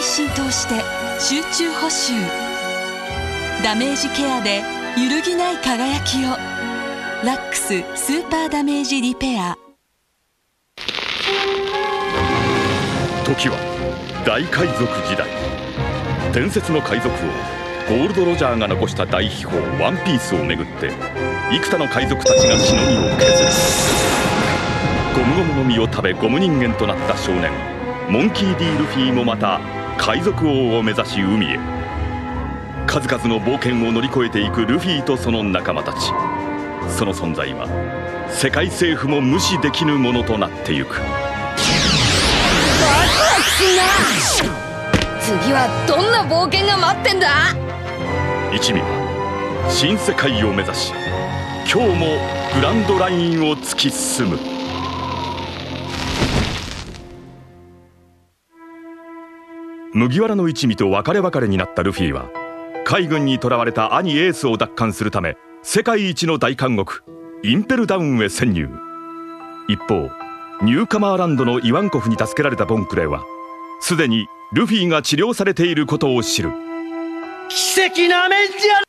浸透して集中補修、ダメージケアで揺るぎない輝きを。ラックススーパーダメージリペア。 時は大海賊時代。伝説の海賊王ゴールド・ロジャーが残した大秘宝ワンピースをめぐって幾多の海賊たちがしのぎを削る。ゴムゴムの実を食べゴム人間となった少年モンキー・ディ・ルフィもまた海賊王を目指し海へ。数々の冒険を乗り越えていくルフィとその仲間たち。その存在は世界政府も無視できぬものとなってゆく。 次はどんな冒険が待ってんだ。 一味は新世界を目指し今日もグランドラインを突き進む。麦わらの一味と別れ別れになったルフィは海軍に囚われた兄エースを奪還するため世界一の大監獄インペルダウンへ潜入。一方ニューカマーランドのイワンコフに助けられたボンクレーはすでにルフィが治療されていることを知る。 奇跡なめんじゃ。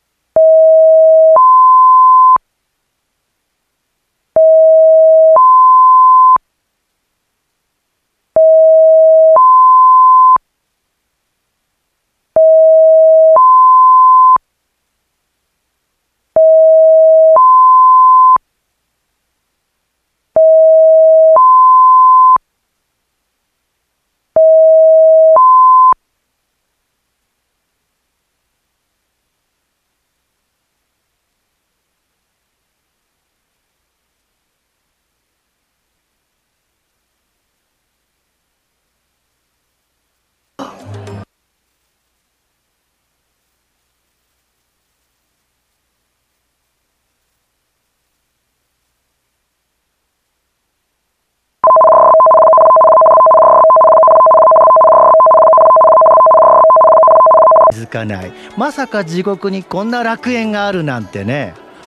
気づかない。まさか地獄にこんな楽園があるなんてね。